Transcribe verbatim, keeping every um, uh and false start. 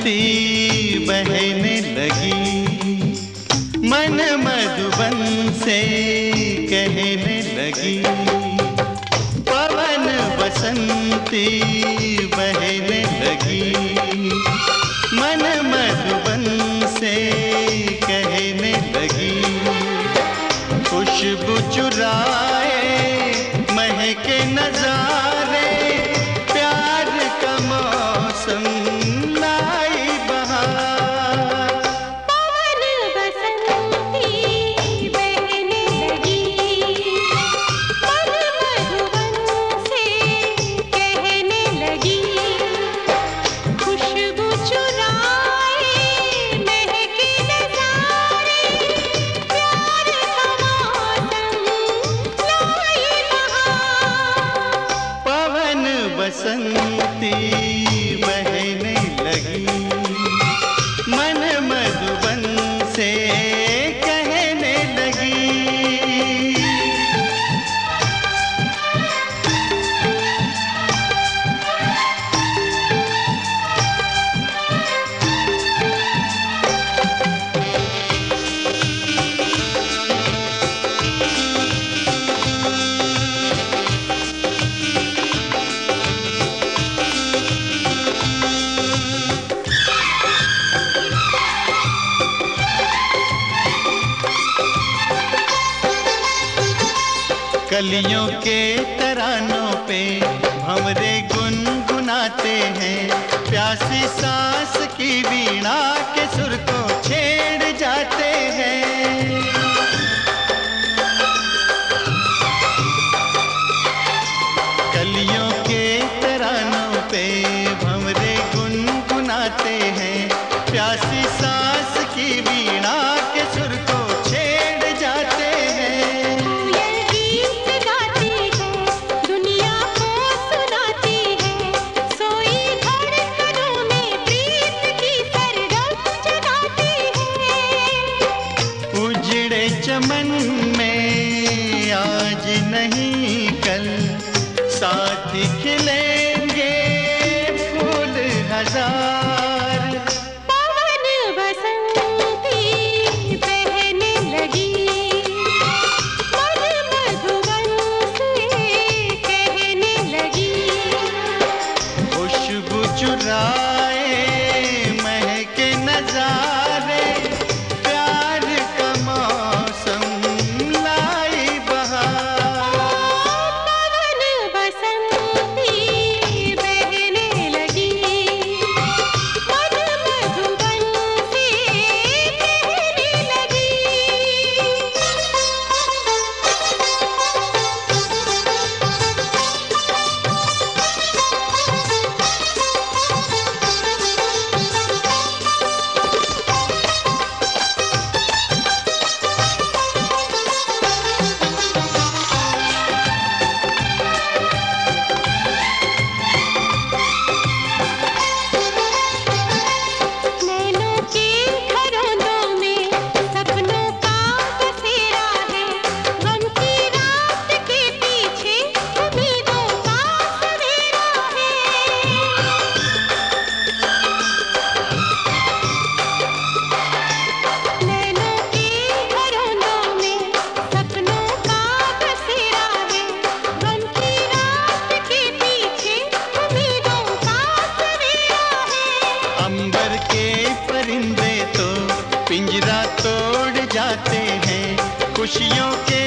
बसंती बहने लगी, मन मधुबन से कहने लगी। पवन बसंती बहने लगी, मन मधुबन से कहने लगी। खुशबू चुराए महके नजारे, प्यार का मौसम लाई बहार। पवन बसंती बहने लगी, मन मधुबन से कहने लगी। खुशबू चुराए महके नजारे, प्यार का मौसम लाई बहार। पवन बसंती बहने लगी, मन मधुबन से कहने लगी। कलियों के तरानों पे भंवरे गुनगुनाते हैं, प्यासी सांस की वीणा के सुर को छेड़ जाते हैं। कलियों के तरानों पे भंवरे गुनगुनाते हैं, प्यासी सांस की वीणा के सुर को छेड़ जाते हैं। कोयल गीत गाती है, दुनिया को सुनाती है, सोई धड़कनों में प्रीत की सरगम जगाती है। उजड़े चमन में आज नहीं कल, साथ खिलेंगे फूल हजार। पवन बसंती बहने लगी, मन मधुबन से कहने लगी। खुशबू चुराए महके नजारे, प्यार का मौसम लाई बहार। पवन बसंती बहने लगी, मन मधुबन से कहने लगी। नैनों के घरोंदों में सपनों का बसेरा है, गम की रात के पीछे उम्मीदों का सवेरा है। नैनों के घरोंदों में सपनों का बसेरा है, गम की रात के पीछे उम्मीदों का सवेरा है। अंबर के परिंदे तो पिंजरा तोड़ जाते हैं, खुशियों के